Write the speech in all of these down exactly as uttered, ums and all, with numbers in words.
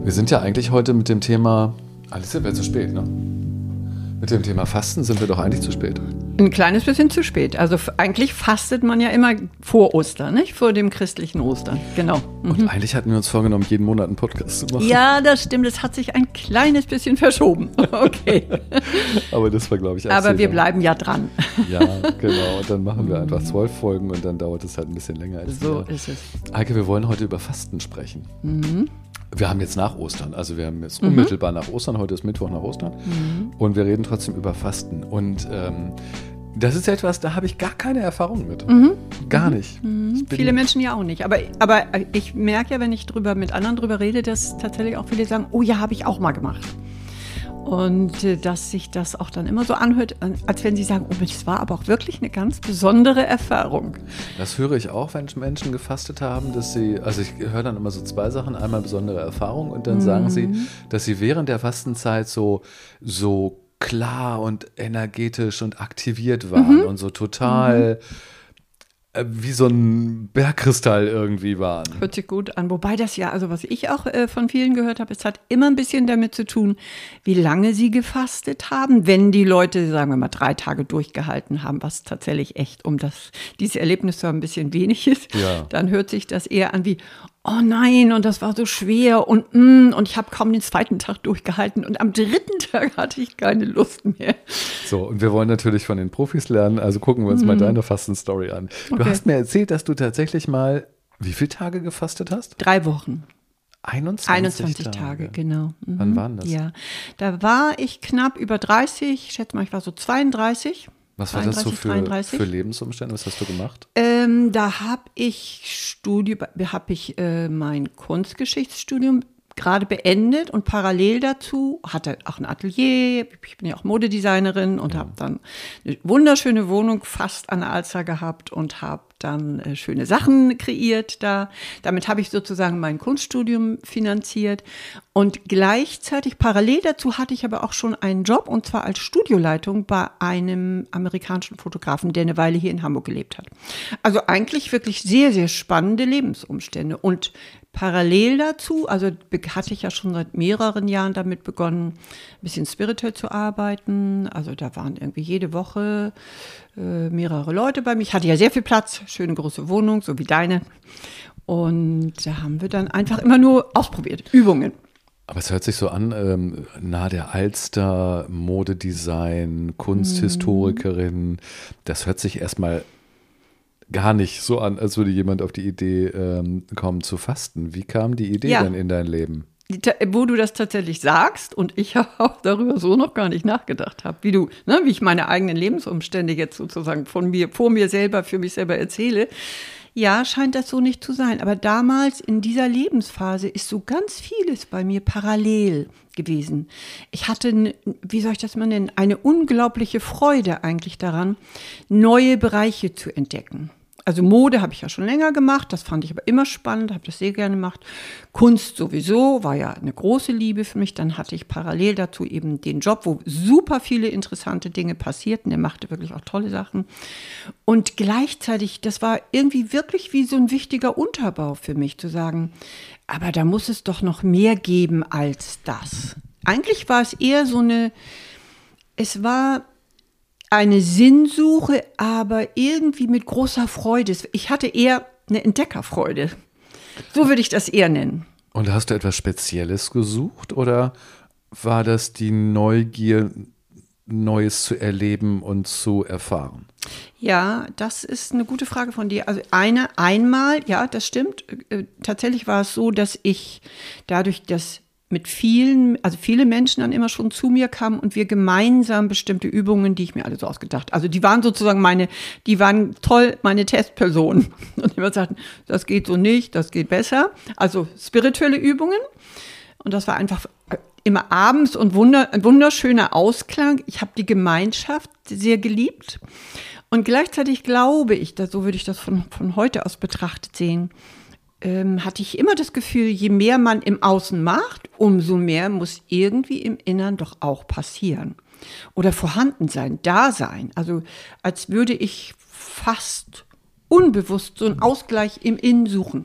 Wir sind ja eigentlich heute mit dem Thema, alles sind wir zu spät, ne? Mit dem Thema Fasten sind wir doch eigentlich zu spät. Ein kleines bisschen zu spät. Also f- eigentlich fastet man ja immer vor Ostern, nicht? Vor dem christlichen Ostern, genau. Mhm. Und eigentlich hatten wir uns vorgenommen, jeden Monat einen Podcast zu machen. Ja, das stimmt. Es hat sich ein kleines bisschen verschoben. Okay. Aber das war, glaube ich, Aber wir absehbar. bleiben ja dran. Ja, genau. Und dann machen wir einfach zwölf Folgen und dann dauert es halt ein bisschen länger als So wir. ist es. Heike, wir wollen heute über Fasten sprechen. Mhm. Wir haben jetzt nach Ostern, also wir haben jetzt Mhm. unmittelbar nach Ostern, heute ist Mittwoch nach Ostern Mhm. und wir reden trotzdem über Fasten. Und ähm, das ist etwas, da habe ich gar keine Erfahrung mit. Mhm. Gar nicht. Mhm. Ich bin- Viele Menschen ja auch nicht. Aber, aber ich merke ja, wenn ich drüber mit anderen drüber rede, dass tatsächlich auch viele sagen, oh ja, habe ich auch mal gemacht. Und äh, dass sich das auch dann immer so anhört, äh, als wenn sie sagen, oh, das war aber auch wirklich eine ganz besondere Erfahrung. Das höre ich auch, wenn Menschen gefastet haben, dass sie, also ich höre dann immer so zwei Sachen, einmal besondere Erfahrung und dann sagen sie, dass sie während der Fastenzeit so, so klar und energetisch und aktiviert waren und so total äh, wie so ein Bergkristall irgendwie waren. Hört sich gut an. Wobei das ja, also was ich auch äh, von vielen gehört habe, es hat immer ein bisschen damit zu tun, wie lange sie gefastet haben. Wenn die Leute, sagen wir mal, drei Tage durchgehalten haben, was tatsächlich echt, um das, dieses Erlebnis zu haben, ein bisschen wenig ist, Ja. dann hört sich das eher an wie, oh nein, und das war so schwer und mm, und ich habe kaum den zweiten Tag durchgehalten und am dritten Tag hatte ich keine Lust mehr. So, und wir wollen natürlich von den Profis lernen, also gucken wir uns mal deine Fastenstory an. Du Okay. hast mir erzählt, dass du tatsächlich mal, wie viele Tage gefastet hast? Drei Wochen. einundzwanzig, einundzwanzig Tage, genau. Mhm. Wann waren das? Ja, da war ich knapp über dreißig, ich schätze mal, ich war so zweiunddreißig. Was war das so zweiunddreißig, für, dreiunddreißig. für Lebensumstände? Was hast du gemacht? Ähm, da habe ich Studium, habe ich äh, mein Kunstgeschichtsstudium gerade beendet und parallel dazu hatte auch ein Atelier. Ich bin ja auch Modedesignerin und habe dann eine wunderschöne Wohnung fast an der Alster gehabt und habe dann äh, schöne Sachen kreiert da. Damit habe ich sozusagen mein Kunststudium finanziert und gleichzeitig parallel dazu hatte ich aber auch schon einen Job und zwar als Studioleitung bei einem amerikanischen Fotografen, der eine Weile hier in Hamburg gelebt hat. Also eigentlich wirklich sehr, sehr spannende Lebensumstände und parallel dazu, also be- hatte ich ja schon seit mehreren Jahren damit begonnen, ein bisschen spirituell zu arbeiten. Also da waren irgendwie jede Woche äh, mehrere Leute bei mir. Ich hatte ja sehr viel Platz, schöne große Wohnung, so wie deine. Und da haben wir dann einfach immer nur ausprobiert, Übungen. Aber es hört sich so an, ähm, nahe der Alster, Modedesign, Kunsthistorikerin, das hört sich erstmal gar nicht so an, als würde jemand auf die Idee ähm, kommen zu fasten. Wie kam die Idee Ja. denn in dein Leben? Ta- Wo du das tatsächlich sagst und ich auch darüber so noch gar nicht nachgedacht habe, wie du, ne, wie ich meine eigenen Lebensumstände jetzt sozusagen von mir, vor mir selber, für mich selber erzähle. Ja, scheint das so nicht zu sein. Aber damals in dieser Lebensphase ist so ganz vieles bei mir parallel gewesen. Ich hatte, n- wie soll ich das mal nennen, eine unglaubliche Freude eigentlich daran, neue Bereiche zu entdecken. Also Mode habe ich ja schon länger gemacht, das fand ich aber immer spannend, habe das sehr gerne gemacht. Kunst sowieso, war ja eine große Liebe für mich. Dann hatte ich parallel dazu eben den Job, wo super viele interessante Dinge passierten. Der machte wirklich auch tolle Sachen. Und gleichzeitig, das war irgendwie wirklich wie so ein wichtiger Unterbau für mich, zu sagen, aber da muss es doch noch mehr geben als das. Eigentlich war es eher so eine, es war eine Sinnsuche, aber irgendwie mit großer Freude. Ich hatte eher eine Entdeckerfreude. So würde ich das eher nennen. Und hast du etwas Spezielles gesucht oder war das die Neugier, Neues zu erleben und zu erfahren? Ja, das ist eine gute Frage von dir. Also eine, einmal, ja, das stimmt. Äh, Tatsächlich war es so, dass ich dadurch, dass mit vielen, also viele Menschen dann immer schon zu mir kamen und wir gemeinsam bestimmte Übungen, die ich mir alle so ausgedacht, also die waren sozusagen meine, die waren toll, meine Testpersonen. Und immer sagten, das geht so nicht, das geht besser. Also spirituelle Übungen. Und das war einfach immer abends und wunder, ein wunderschöner Ausklang. Ich habe die Gemeinschaft sehr geliebt. Und gleichzeitig glaube ich, da, so würde ich das von, von heute aus betrachtet sehen, ähm, hatte ich immer das Gefühl, je mehr man im Außen macht, umso mehr muss irgendwie im Innern doch auch passieren. Oder vorhanden sein, da sein. Also als würde ich fast unbewusst so einen Ausgleich im Innen suchen.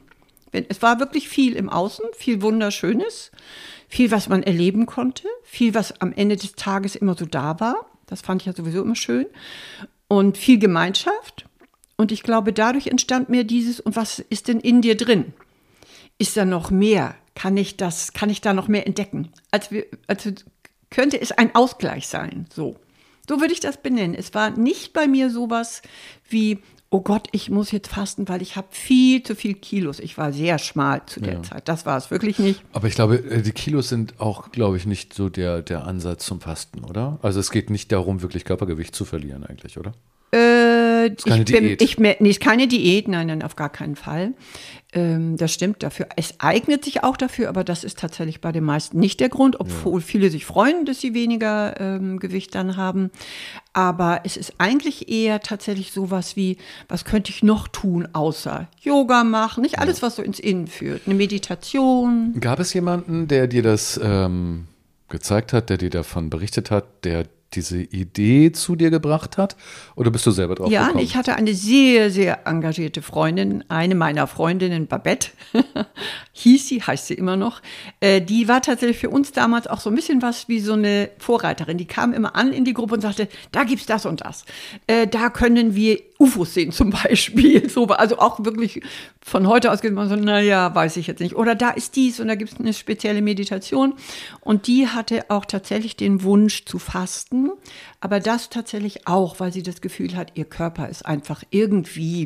Wenn, es war wirklich viel im Außen, viel Wunderschönes, viel, was man erleben konnte, viel, was am Ende des Tages immer so da war. Das fand ich ja sowieso immer schön. Und viel Gemeinschaft. Und ich glaube, dadurch entstand mir dieses, und was ist denn in dir drin? Ist da noch mehr? Kann ich das, kann ich da noch mehr entdecken? Als wir, also könnte es ein Ausgleich sein, so. So würde ich das benennen. Es war nicht bei mir sowas wie, oh Gott, ich muss jetzt fasten, weil ich habe viel zu viel Kilos. Ich war sehr schmal zu der ja. Zeit. Das war es wirklich nicht. Aber ich glaube, die Kilos sind auch, glaube ich, nicht so der, der Ansatz zum Fasten, oder? Also es geht nicht darum, wirklich Körpergewicht zu verlieren eigentlich, oder? Äh, ist keine ich bin, Diät. Ich, nee, ist keine Diät, nein, nein, auf gar keinen Fall. Ähm, das stimmt dafür. Es eignet sich auch dafür, aber das ist tatsächlich bei den meisten nicht der Grund, obwohl ja. viele sich freuen, dass sie weniger ähm, Gewicht dann haben. Aber es ist eigentlich eher tatsächlich sowas wie, was könnte ich noch tun, außer Yoga machen, nicht alles, ja. was so ins Innen führt. Eine Meditation. Gab es jemanden, der dir das ähm, gezeigt hat, der dir davon berichtet hat, der diese Idee zu dir gebracht hat? Oder bist du selber drauf ja, gekommen? Ja, ich hatte eine sehr, sehr engagierte Freundin, eine meiner Freundinnen, Babette, hieß sie, heißt sie immer noch. Äh, die war tatsächlich für uns damals auch so ein bisschen was wie so eine Vorreiterin. Die kam immer an in die Gruppe und sagte, da gibt's das und das. Äh, da können wir U F Os sehen zum Beispiel. So, also auch wirklich von heute aus geht man so, naja, weiß ich jetzt nicht. Oder da ist dies und da gibt es eine spezielle Meditation. Und die hatte auch tatsächlich den Wunsch zu fasten. Aber das tatsächlich auch, weil sie das Gefühl hat, ihr Körper ist einfach irgendwie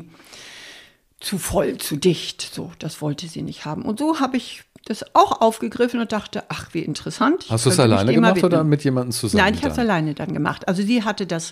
zu voll, zu dicht. So, das wollte sie nicht haben. Und so habe ich das auch aufgegriffen und dachte, ach, wie interessant. Hast du es alleine gemacht oder mit jemandem zusammen? Nein, ich habe es alleine dann gemacht. Also sie hatte das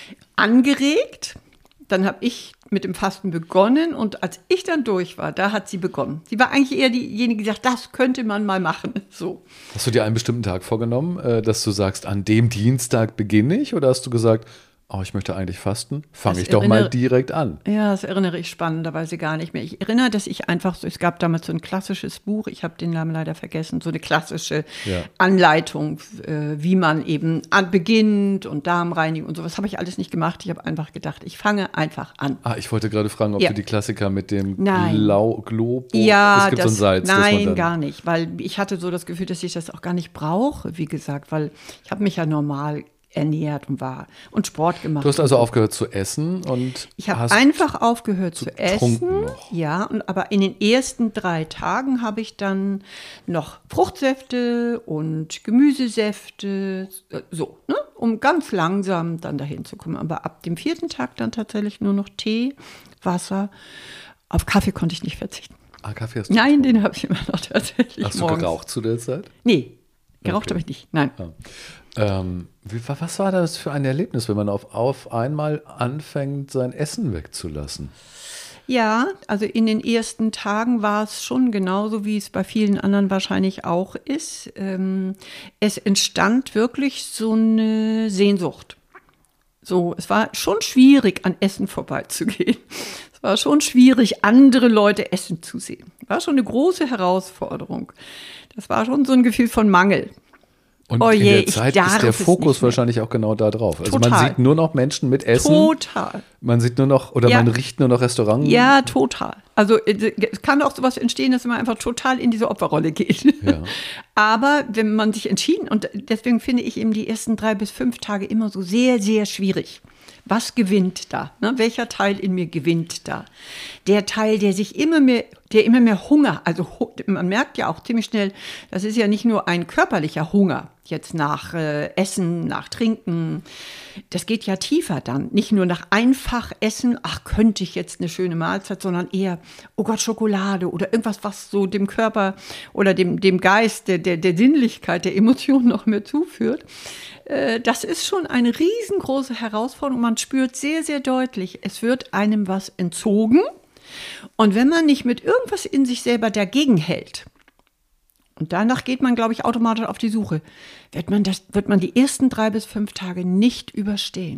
angeregt. Dann habe ich mit dem Fasten begonnen und als ich dann durch war, da hat sie begonnen. Sie war eigentlich eher diejenige, die gesagt, das könnte man mal machen. So. Hast du dir einen bestimmten Tag vorgenommen, dass du sagst, an dem Dienstag beginne ich? Oder hast du gesagt, oh, ich möchte eigentlich fasten, fange ich doch mal direkt an? Ja, das erinnere ich spannenderweise gar nicht mehr. Ich erinnere, dass ich einfach so, es gab damals so ein klassisches Buch, ich habe den Namen leider vergessen, so eine klassische ja. Anleitung, äh, wie man eben an, beginnt und Darmreinigung und sowas habe ich alles nicht gemacht. Ich habe einfach gedacht, ich fange einfach an. Ah, ich wollte gerade fragen, ob ja. du die Klassiker mit dem Nein. Globo, ja, es gibt das, so ein Salz. Nein, dann gar nicht, weil ich hatte so das Gefühl, dass ich das auch gar nicht brauche, wie gesagt, weil ich habe mich ja normal ernährt und war und Sport gemacht. Du hast also aufgehört zu essen und ich habe einfach aufgehört zu essen. Noch. Ja, und aber in den ersten drei Tagen habe ich dann noch Fruchtsäfte und Gemüsesäfte, so, ne, um ganz langsam dann dahin zu kommen. Aber ab dem vierten Tag dann tatsächlich nur noch Tee, Wasser. Auf Kaffee konnte ich nicht verzichten. Ah, Kaffee hast du Nein, den habe ich immer noch tatsächlich Hast morgens. du geraucht zu der Zeit? Nee, geraucht Okay. habe ich nicht, nein. Ja. Ähm, wie, was war das für ein Erlebnis, wenn man auf, auf einmal anfängt, sein Essen wegzulassen? Ja, also in den ersten Tagen war es schon genauso, wie es bei vielen anderen wahrscheinlich auch ist. Ähm, es entstand wirklich so eine Sehnsucht. So, es war schon schwierig, an Essen vorbeizugehen. Es war schon schwierig, andere Leute essen zu sehen. War schon eine große Herausforderung. Das war schon so ein Gefühl von Mangel. Und oh in je, der Zeit ist der Fokus wahrscheinlich auch genau da drauf. Also total. Man sieht nur noch Menschen mit Essen. Total. Man sieht nur noch, oder ja. man riecht nur noch Restaurants. Ja, total. Also es kann auch sowas entstehen, dass man einfach total in diese Opferrolle geht. Ja. Aber wenn man sich entschieden, und deswegen finde ich eben die ersten drei bis fünf Tage immer so sehr, sehr schwierig. Was gewinnt da? Ne? Welcher Teil in mir gewinnt da? Der Teil, der sich immer mehr, der immer mehr Hunger, also man merkt ja auch ziemlich schnell, das ist ja nicht nur ein körperlicher Hunger, jetzt nach äh, Essen, nach Trinken. Das geht ja tiefer dann. Nicht nur nach einfach Essen, ach, könnte ich jetzt eine schöne Mahlzeit, sondern eher, oh Gott, Schokolade oder irgendwas, was so dem Körper oder dem, dem Geist, der, der, der Sinnlichkeit, der Emotionen noch mehr zuführt. Das ist schon eine riesengroße Herausforderung. Man spürt sehr, sehr deutlich, es wird einem was entzogen. Und wenn man nicht mit irgendwas in sich selber dagegen hält, und danach geht man, glaube ich, automatisch auf die Suche, wird man, das, wird man die ersten drei bis fünf Tage nicht überstehen.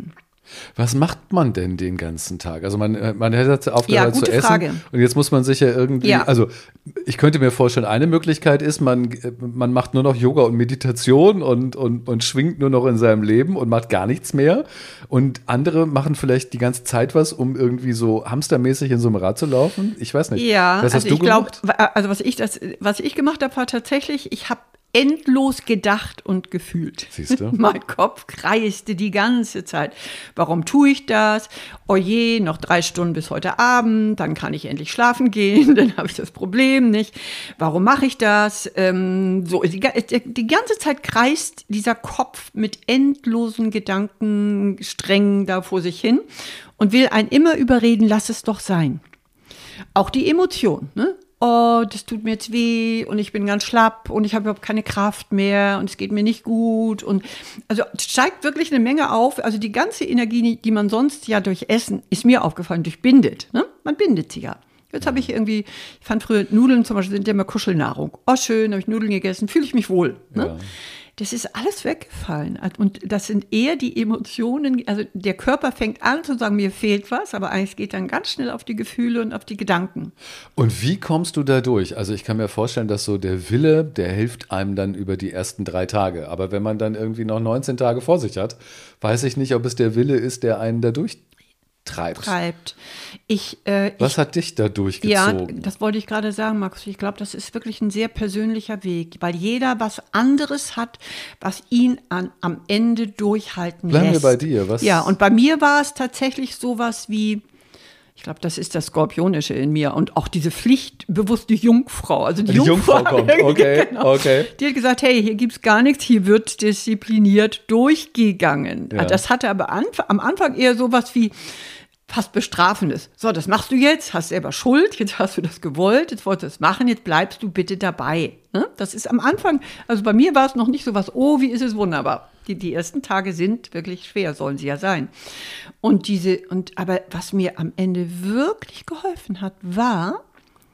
Was macht man denn den ganzen Tag? Also man, man hätte aufgehört Ja, zu essen Frage. und jetzt muss man sich ja irgendwie, Ja. also ich könnte mir vorstellen, eine Möglichkeit ist, man, man macht nur noch Yoga und Meditation und, und, und schwingt nur noch in seinem Leben und macht gar nichts mehr und andere machen vielleicht die ganze Zeit was, um irgendwie so hamstermäßig in so einem Rad zu laufen. Ich weiß nicht. Ja, was hast also du ich glaube, gemacht? also was ich, das, was ich gemacht habe, war tatsächlich, ich habe endlos gedacht und gefühlt. Siehst du? Mein Kopf kreiste die ganze Zeit. Warum tue ich das? Oh je, noch drei Stunden bis heute Abend, dann kann ich endlich schlafen gehen, dann habe ich das Problem nicht. Warum mache ich das? Ähm, so, die, die ganze Zeit kreist dieser Kopf mit endlosen Gedankensträngen da vor sich hin und will einen immer überreden, lass es doch sein. Auch die Emotion, ne? Oh, das tut mir jetzt weh und ich bin ganz schlapp und ich habe überhaupt keine Kraft mehr und es geht mir nicht gut. Und also steigt wirklich eine Menge auf. Also die ganze Energie, die man sonst ja durch Essen, ist mir aufgefallen, durchbindet. Ne? Man bindet sie ja. Jetzt habe ich irgendwie, ich fand früher Nudeln zum Beispiel sind ja immer Kuschelnahrung. Oh schön, habe ich Nudeln gegessen, fühle ich mich wohl. Ne? Ja. Das ist alles weggefallen. Und das sind eher die Emotionen, also der Körper fängt an zu sagen, mir fehlt was, aber eigentlich geht dann ganz schnell auf die Gefühle und auf die Gedanken. Und wie kommst du da durch? Also ich kann mir vorstellen, dass so der Wille, der hilft einem dann über die ersten drei Tage. Aber wenn man dann irgendwie noch neunzehn Tage vor sich hat, weiß ich nicht, ob es der Wille ist, der einen da durch Treibt. treibt. Ich, äh, Was ich, hat dich da durchgezogen? Ja, das wollte ich gerade sagen, Markus. Ich glaube, das ist wirklich ein sehr persönlicher Weg, weil jeder was anderes hat, was ihn an, am Ende durchhalten Bleiben lässt. wir bei dir. Was? Ja, und bei mir war es tatsächlich sowas wie, ich glaube, das ist das Skorpionische in mir und auch diese pflichtbewusste Jungfrau. Also die, die Jungfrau, Jungfrau kommt, okay, genau. okay. Die hat gesagt, hey, hier gibt's gar nichts, hier wird diszipliniert durchgegangen. Ja. Das hatte aber anf- am Anfang eher sowas wie fast Bestrafendes. So, das machst du jetzt, hast selber Schuld, jetzt hast du das gewollt, jetzt wolltest du es machen, jetzt bleibst du bitte dabei. Ne? Das ist am Anfang, also bei mir war es noch nicht so was, oh, wie ist es wunderbar. Die, die ersten Tage sind wirklich schwer, sollen sie ja sein. Und diese, und aber was mir am Ende wirklich geholfen hat, war,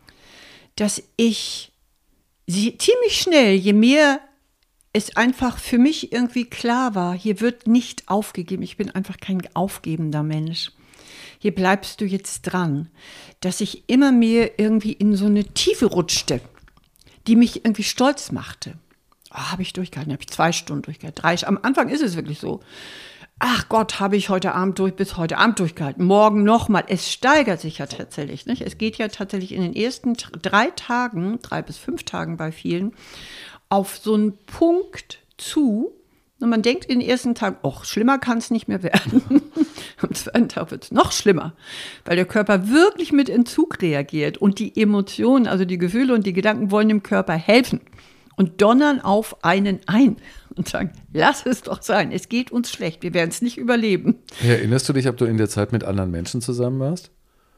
dass ich sie ziemlich schnell, je mehr es einfach für mich irgendwie klar war, hier wird nicht aufgegeben, ich bin einfach kein aufgebender Mensch. Hier bleibst du jetzt dran, dass ich immer mehr irgendwie in so eine Tiefe rutschte, die mich irgendwie stolz machte. Oh, habe ich durchgehalten, habe ich zwei Stunden durchgehalten, drei. Am Anfang ist es wirklich so. Ach Gott, habe ich heute Abend durch, bis heute Abend durchgehalten. Morgen nochmal. Es steigert sich ja tatsächlich, nicht? Es geht ja tatsächlich in den ersten drei Tagen, drei bis fünf Tagen bei vielen, auf so einen Punkt zu. Und man denkt in den ersten Tagen, ach, schlimmer kann es nicht mehr werden. Am zweiten Tag wird es noch schlimmer, weil der Körper wirklich mit Entzug reagiert und die Emotionen, also die Gefühle und die Gedanken wollen dem Körper helfen und donnern auf einen ein und sagen, lass es doch sein, es geht uns schlecht, wir werden es nicht überleben. Erinnerst du dich, ob du in der Zeit mit anderen Menschen zusammen warst?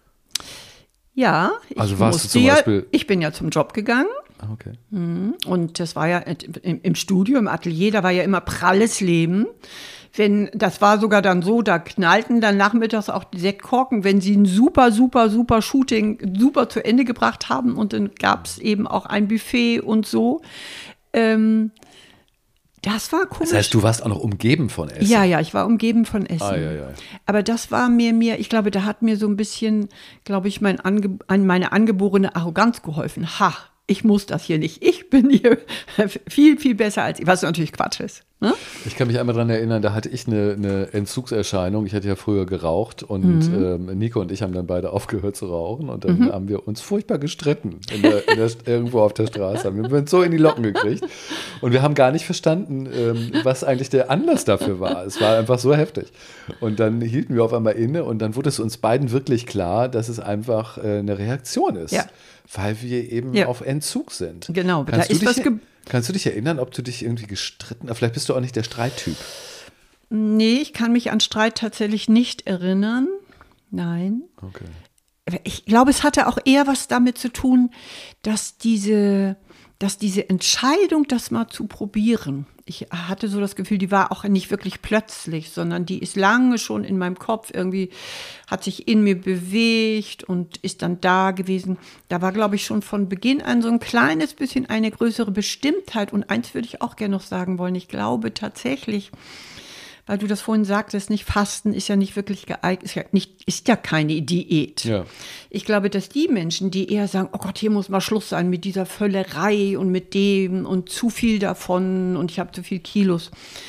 Ja, ich, also warst du zum ja, Beispiel ich bin ja zum Job gegangen. Okay. Und das war ja im, im Studio, im Atelier, da war ja immer pralles Leben. Wenn, das war sogar dann so, da knallten dann nachmittags auch die Sektkorken, wenn sie ein super, super, super Shooting super zu Ende gebracht haben. Und dann gab es eben auch ein Buffet und so. Ähm, das war komisch. Das heißt, du warst auch noch umgeben von Essen? Ja, ja, ich war umgeben von Essen. Ah, ja, ja. Aber das war mir, mir, ich glaube, da hat mir so ein bisschen, glaube ich, mein Ange, meine angeborene Arroganz geholfen. Ha, ich muss das hier nicht. Ich bin hier viel, viel besser als ich, was natürlich Quatsch ist. Ne? Ich kann mich einmal daran erinnern, da hatte ich eine, eine Entzugserscheinung. Ich hatte ja früher geraucht und mhm. ähm, Nico und ich haben dann beide aufgehört zu rauchen und dann mhm. haben wir uns furchtbar gestritten in der, in der, irgendwo auf der Straße. Wir haben uns so in die Locken gekriegt und wir haben gar nicht verstanden, ähm, was eigentlich der Anlass dafür war. Es war einfach so heftig. Und dann hielten wir auf einmal inne und dann wurde es uns beiden wirklich klar, dass es einfach äh, eine Reaktion ist. Ja. Weil wir eben ja. auf Entzug sind. Genau, kannst da ist dich, was ge- Kannst du dich erinnern, ob du dich irgendwie gestritten hast? Vielleicht bist du auch nicht der Streittyp. Nee, ich kann mich an Streit tatsächlich nicht erinnern. Nein. Okay. Ich glaube, es hatte auch eher was damit zu tun, dass diese, dass diese Entscheidung, das mal zu probieren, ich hatte so das Gefühl, die war auch nicht wirklich plötzlich, sondern die ist lange schon in meinem Kopf irgendwie, hat sich in mir bewegt und ist dann da gewesen. Da war, glaube ich, schon von Beginn an so ein kleines bisschen eine größere Bestimmtheit. Und eins würde ich auch gerne noch sagen wollen. Ich glaube tatsächlich, weil du das vorhin sagtest, nicht Fasten ist ja nicht wirklich geeignet, ist ja, nicht, ist ja keine Diät. Ja. Ich glaube, dass die Menschen, die eher sagen, oh Gott, hier muss mal Schluss sein mit dieser Völlerei und mit dem und zu viel davon und ich habe zu viel Kilos,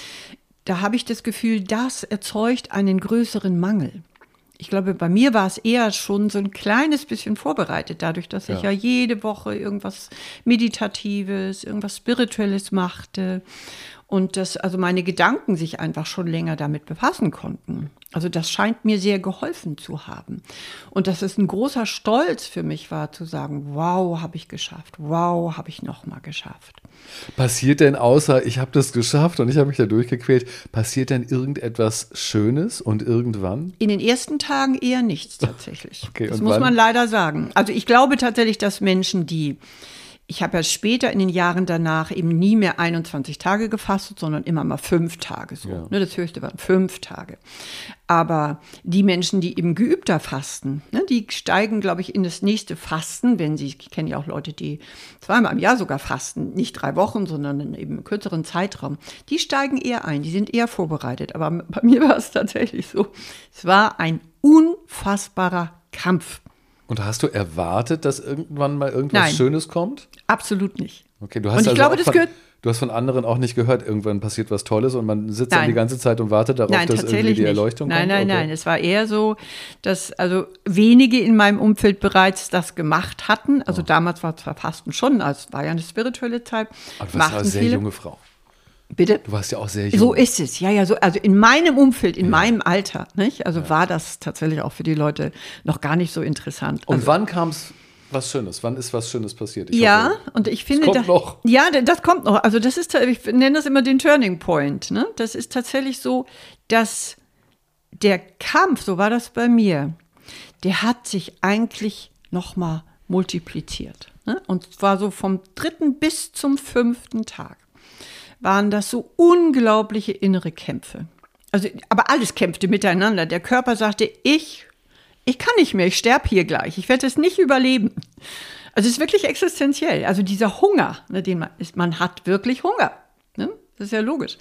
da habe ich das Gefühl, das erzeugt einen größeren Mangel. Ich glaube, bei mir war es eher schon so ein kleines bisschen vorbereitet, dadurch, dass ich ja, ja jede Woche irgendwas Meditatives, irgendwas Spirituelles machte und dass also meine Gedanken sich einfach schon länger damit befassen konnten. Also das scheint mir sehr geholfen zu haben. Und dass es ein großer Stolz für mich war, zu sagen, wow, habe ich geschafft, wow, habe ich nochmal geschafft. Passiert denn außer, ich habe das geschafft und ich habe mich da durchgequält, passiert denn irgendetwas Schönes und irgendwann? In den ersten Tagen eher nichts tatsächlich. Okay, das und muss wann? man leider sagen. Also ich glaube tatsächlich, dass Menschen, die, ich habe ja später in den Jahren danach eben nie mehr einundzwanzig Tage gefastet, sondern immer mal fünf Tage so. Ja. Ne, das höchste waren fünf Tage. Aber die Menschen, die eben geübter fasten, ne, die steigen, glaube ich, in das nächste Fasten, wenn sie, ich kenne ja auch Leute, die zweimal im Jahr sogar fasten, nicht drei Wochen, sondern in eben einem kürzeren Zeitraum, die steigen eher ein, die sind eher vorbereitet. Aber bei mir war es tatsächlich so, es war ein unfassbarer Kampf. Und hast du erwartet, dass irgendwann mal irgendwas Nein. Schönes kommt? Absolut nicht. Okay, du hast Und ich also glaube, auch das von, gehört. du hast von anderen auch nicht gehört, irgendwann passiert was Tolles und man sitzt dann Nein. die ganze Zeit und wartet darauf, Nein, dass irgendwie tatsächlich die nicht. Erleuchtung nein, kommt? Nein, nein, Okay. nein. Es war eher so, dass also wenige in meinem Umfeld bereits das gemacht hatten. Also Oh. damals war zwar Fasten schon, also es war ja eine spirituelle Zeit. Aber du warst ja eine sehr viele. junge Frau. Bitte? Du warst ja auch sehr jung. So ist es, ja, ja, so, also in meinem Umfeld, in ja. meinem Alter, nicht? Also ja. war das tatsächlich auch für die Leute noch gar nicht so interessant. Und also, wann kam es was Schönes? Wann ist was Schönes passiert? Ich ja, hoffe, und ich finde, das kommt da, noch. Ja, das kommt noch. Also das ist, ich nenne das immer den Turning Point. Ne? Das ist tatsächlich so, dass der Kampf, so war das bei mir, der hat sich eigentlich noch mal multipliziert. Ne? Und zwar so vom dritten bis zum fünften Tag waren das so unglaubliche innere Kämpfe. Also, aber alles kämpfte miteinander. Der Körper sagte, ich, ich kann nicht mehr, ich sterbe hier gleich, ich werde es nicht überleben. Also es ist wirklich existenziell. Also dieser Hunger, ne, den man, ist, man hat wirklich Hunger. Ne? Das ist ja logisch.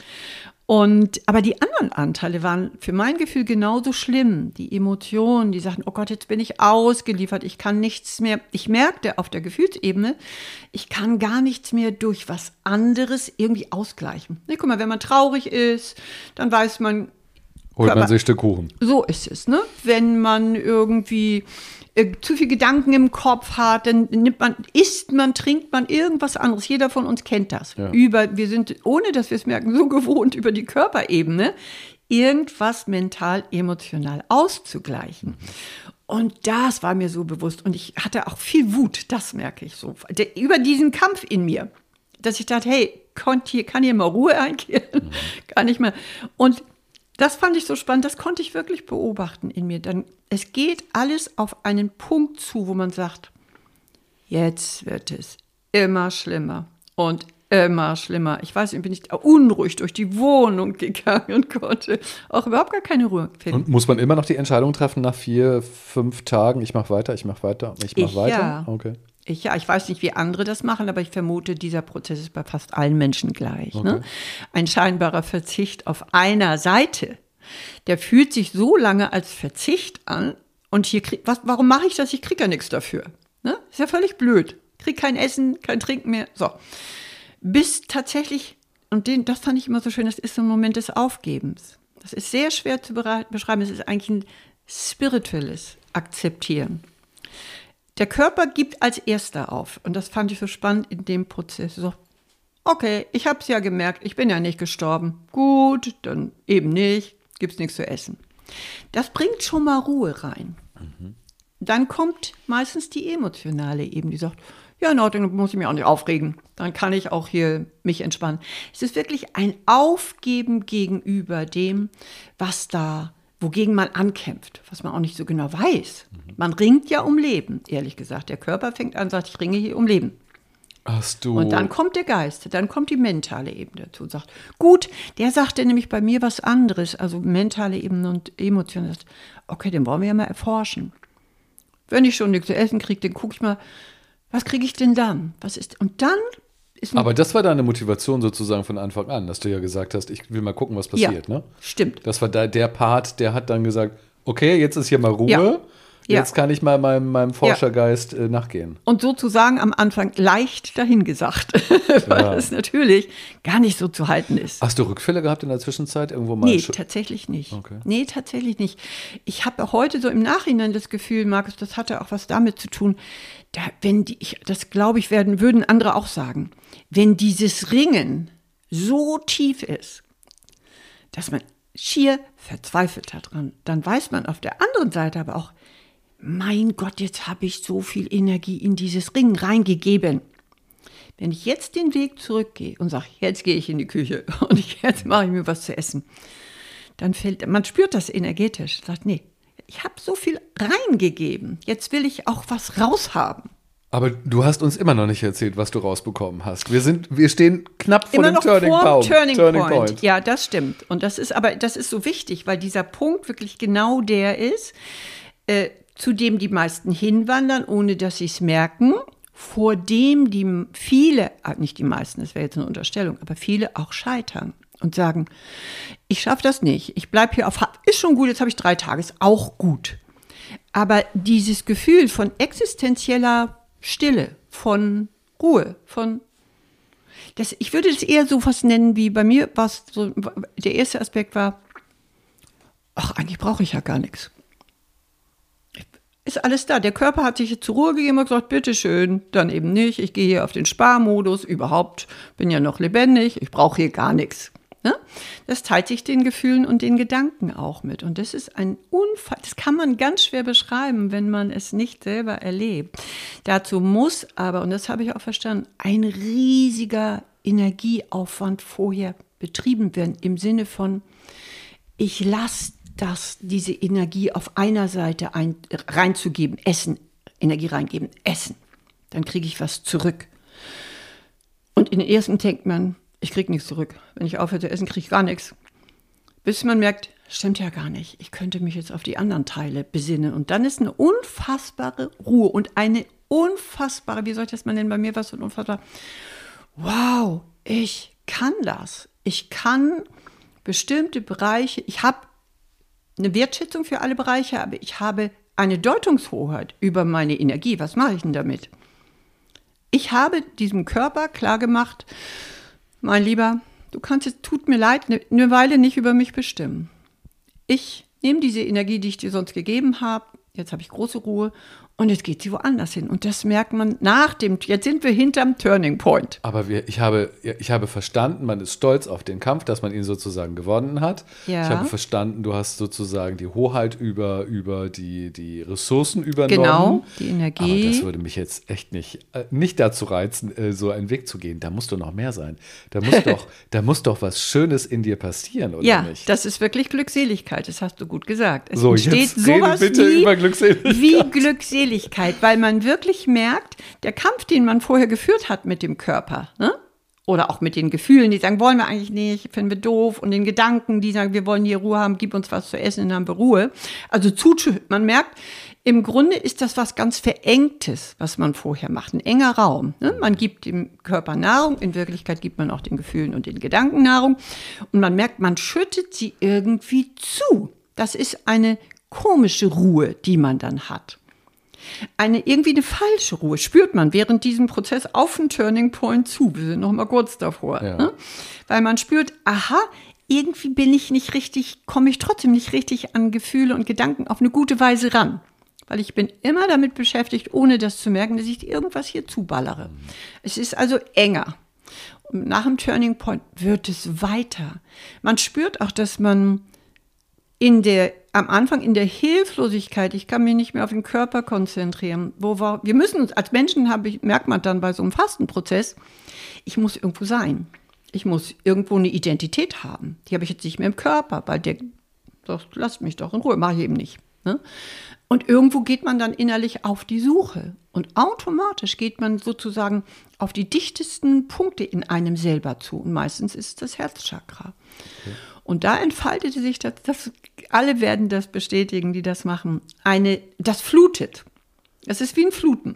Und, aber die anderen Anteile waren für mein Gefühl genauso schlimm. Die Emotionen, die sagten, oh Gott, jetzt bin ich ausgeliefert, ich kann nichts mehr. Ich merkte auf der Gefühlsebene, ich kann gar nichts mehr durch was anderes irgendwie ausgleichen. Ne, guck mal, wenn man traurig ist, dann weiß man, holt Körper, man sich Stück Kuchen. So ist es, ne? Wenn man irgendwie äh, zu viel Gedanken im Kopf hat, dann nimmt man, isst man, trinkt man irgendwas anderes. Jeder von uns kennt das. Ja. Über, wir sind, ohne dass wir es merken, so gewohnt, über die Körperebene irgendwas mental, emotional auszugleichen. Mhm. Und das war mir so bewusst. Und ich hatte auch viel Wut, das merke ich so, der, über diesen Kampf in mir. Dass ich dachte, hey, konnt hier, kann hier mal Ruhe einkehren? Mhm. Gar nicht mehr. Und das fand ich so spannend, das konnte ich wirklich beobachten in mir. Dann, es geht alles auf einen Punkt zu, wo man sagt, jetzt wird es immer schlimmer und immer schlimmer. Ich weiß nicht, bin ich unruhig durch die Wohnung gegangen und konnte auch überhaupt gar keine Ruhe finden. Und muss man immer noch die Entscheidung treffen nach vier, fünf Tagen, ich mache weiter, ich mache weiter, ich mache weiter? Ja. Okay. Ich, ja, ich weiß nicht, wie andere das machen, aber ich vermute, dieser Prozess ist bei fast allen Menschen gleich. Okay. Ne? Ein scheinbarer Verzicht auf einer Seite, der fühlt sich so lange als Verzicht an. Und hier krieg, was, warum mache ich das? Ich kriege ja nichts dafür. Ne? Ist ja völlig blöd. Krieg kein Essen, kein Trinken mehr. So. Bis tatsächlich, und den, das fand ich immer so schön, das ist so ein Moment des Aufgebens. Das ist sehr schwer zu beschreiben. Es ist eigentlich ein spirituelles Akzeptieren. Der Körper gibt als erster auf. Und das fand ich so spannend in dem Prozess. So, okay, ich habe es ja gemerkt, ich bin ja nicht gestorben. Gut, dann eben nicht, gibt's nichts zu essen. Das bringt schon mal Ruhe rein. Mhm. Dann kommt meistens die emotionale Ebene, die sagt, ja, in Ordnung, dann muss ich mich auch nicht aufregen. Dann kann ich auch hier mich entspannen. Es ist wirklich ein Aufgeben gegenüber dem, was da wogegen man ankämpft, was man auch nicht so genau weiß. Mhm. Man ringt ja um Leben, ehrlich gesagt. Der Körper fängt an und sagt, ich ringe hier um Leben. Hast du. Und dann kommt der Geist, dann kommt die mentale Ebene dazu und sagt, gut, der sagte nämlich bei mir was anderes, also mentale Ebene und Emotionen. Okay, den wollen wir ja mal erforschen. Wenn ich schon nichts zu essen kriege, dann gucke ich mal, was kriege ich denn dann? Was ist? Und dann ist ein Aber das war deine Motivation sozusagen von Anfang an, dass du ja gesagt hast, ich will mal gucken, was passiert, ja, ne? Stimmt. Das war da, der Part, der hat dann gesagt, okay, jetzt ist hier mal Ruhe, Ja. jetzt Ja. kann ich mal meinem, meinem Forschergeist äh, nachgehen. Und sozusagen am Anfang leicht dahingesagt, weil Ja. das natürlich gar nicht so zu halten ist. Hast du Rückfälle gehabt in der Zwischenzeit irgendwo mal? Nee, Sch- tatsächlich nicht. Okay. Nee, tatsächlich nicht. Ich habe heute so im Nachhinein das Gefühl, Markus, das hatte auch was damit zu tun, da, wenn die, ich, das glaube ich, werden, würden andere auch sagen, wenn dieses Ringen so tief ist, dass man schier verzweifelt daran, dann weiß man auf der anderen Seite aber auch, mein Gott, jetzt habe ich so viel Energie in dieses Ringen reingegeben. Wenn ich jetzt den Weg zurückgehe und sage, jetzt gehe ich in die Küche und jetzt mache ich mir was zu essen, dann fällt, man spürt das energetisch, sagt, nee, ich habe so viel reingegeben, jetzt will ich auch was raushaben. Aber du hast uns immer noch nicht erzählt, was du rausbekommen hast. Wir sind, wir stehen knapp vor Immer dem noch Turning, vor Baum, Turning, Turning Point. Point. Ja, das stimmt. Und das ist aber, das ist so wichtig, weil dieser Punkt wirklich genau der ist, äh, zu dem die meisten hinwandern, ohne dass sie es merken, vor dem die viele, nicht die meisten, das wäre jetzt eine Unterstellung, aber viele auch scheitern und sagen, ich schaffe das nicht, ich bleibe hier auf, ist schon gut, jetzt habe ich drei Tage, ist auch gut. Aber dieses Gefühl von existenzieller Stille, von Ruhe, von das, ich würde das eher so was nennen, wie bei mir, was so, der erste Aspekt war, ach, eigentlich brauche ich ja gar nichts. Ist alles da. Der Körper hat sich jetzt zur Ruhe gegeben und gesagt, bitteschön, dann eben nicht. Ich gehe hier auf den Sparmodus, überhaupt, bin ja noch lebendig, ich brauche hier gar nichts. Ne? Das teilt sich den Gefühlen und den Gedanken auch mit. Und das ist ein Unfall, das kann man ganz schwer beschreiben, wenn man es nicht selber erlebt. Dazu muss aber, und das habe ich auch verstanden, ein riesiger Energieaufwand vorher betrieben werden, im Sinne von, ich lasse das, diese Energie auf einer Seite ein, reinzugeben, Essen, Energie reingeben, Essen. Dann kriege ich was zurück. Und in den ersten denkt man, ich kriege nichts zurück. Wenn ich aufhöre zu essen, kriege ich gar nichts. Bis man merkt, stimmt ja gar nicht. Ich könnte mich jetzt auf die anderen Teile besinnen. Und dann ist eine unfassbare Ruhe und eine unfassbare, wie soll ich das mal nennen, bei mir war es so unfassbar, wow, ich kann das. Ich kann bestimmte Bereiche, ich habe eine Wertschätzung für alle Bereiche, aber ich habe eine Deutungshoheit über meine Energie. Was mache ich denn damit? Ich habe diesem Körper klargemacht, mein Lieber, du kannst jetzt, tut mir leid, eine, eine Weile nicht über mich bestimmen. Ich nehme diese Energie, die ich dir sonst gegeben habe, jetzt habe ich große Ruhe und jetzt geht sie woanders hin. Und das merkt man nach dem, jetzt sind wir hinterm Turning Point. Aber wir, ich, habe, ich habe verstanden, man ist stolz auf den Kampf, dass man ihn sozusagen gewonnen hat. Ja. Ich habe verstanden, du hast sozusagen die Hoheit über, über die, die Ressourcen übernommen. Genau, die Energie. Aber das würde mich jetzt echt nicht, äh, nicht dazu reizen, äh, so einen Weg zu gehen. Da muss doch noch mehr sein. Da muss doch, da muss doch was Schönes in dir passieren, oder ja, nicht? das ist wirklich Glückseligkeit, das hast du gut gesagt. Es So, entsteht jetzt rede sowas bitte wie, über Glückseligkeit. wie Glückseligkeit, weil man wirklich merkt, der Kampf, den man vorher geführt hat mit dem Körper, ne? Oder auch mit den Gefühlen, die sagen, wollen wir eigentlich nicht, finden wir doof, und den Gedanken, die sagen, wir wollen hier Ruhe haben, gib uns was zu essen, dann haben wir Ruhe. Also zuschütten. Man merkt, im Grunde ist das was ganz Verengtes, was man vorher macht, ein enger Raum. Ne? Man gibt dem Körper Nahrung, in Wirklichkeit gibt man auch den Gefühlen und den Gedanken Nahrung, und man merkt, man schüttet sie irgendwie zu. Das ist eine komische Ruhe, die man dann hat. Eine irgendwie eine falsche Ruhe spürt man während diesem Prozess auf den Turning Point zu. Wir sind noch mal kurz davor. Ja. Ne? Weil man spürt, aha, irgendwie bin ich nicht richtig, komme ich trotzdem nicht richtig an Gefühle und Gedanken auf eine gute Weise ran. Weil ich bin immer damit beschäftigt, ohne das zu merken, dass ich irgendwas hier zuballere. Mhm. Es ist also enger. Und nach dem Turning Point wird es weiter. Man spürt auch, dass man in der, am Anfang in der Hilflosigkeit, ich kann mich nicht mehr auf den Körper konzentrieren, wo wir, wir müssen uns, als Menschen habe ich, merkt man dann bei so einem Fastenprozess, ich muss irgendwo sein. Ich muss irgendwo eine Identität haben. Die habe ich jetzt nicht mehr im Körper, weil der sagt, lasst mich doch in Ruhe, mache ich eben nicht. Ne? Und irgendwo geht man dann innerlich auf die Suche. Und automatisch geht man sozusagen auf die dichtesten Punkte in einem selber zu. Und meistens ist es das Herzchakra. Okay. Und da entfaltete sich das, das, alle werden das bestätigen, die das machen, eine, das flutet. Es ist wie ein Fluten.